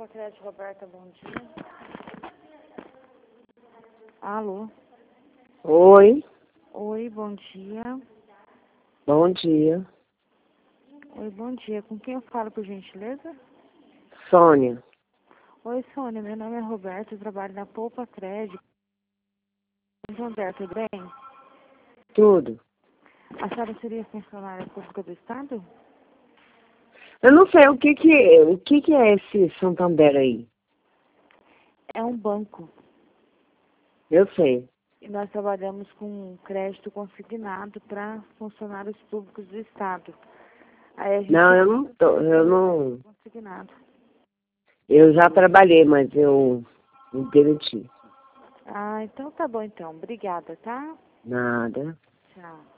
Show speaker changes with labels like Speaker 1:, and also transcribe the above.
Speaker 1: Crédito Roberta, bom dia. Alô?
Speaker 2: Oi,
Speaker 1: Oi, bom dia.
Speaker 2: bom dia.
Speaker 1: Oi, bom dia. Com quem eu falo, por gentileza?
Speaker 2: Sônia,
Speaker 1: Oi, Sônia. Meu nome é Roberta, eu trabalho na Poupa Crédito. Roberto, tudo bem?
Speaker 2: tudo.
Speaker 1: A senhora seria funcionária pública do Estado?
Speaker 2: Eu não sei o que é esse Santander aí.
Speaker 1: É um banco.
Speaker 2: Eu sei.
Speaker 1: E nós trabalhamos com crédito consignado para funcionários públicos do Estado. Aí a gente
Speaker 2: Não, eu não tô, eu não,
Speaker 1: consignado.
Speaker 2: eu já trabalhei, mas eu me demiti.
Speaker 1: Ah, então tá bom então. Obrigada, tá?
Speaker 2: Nada.
Speaker 1: Tchau.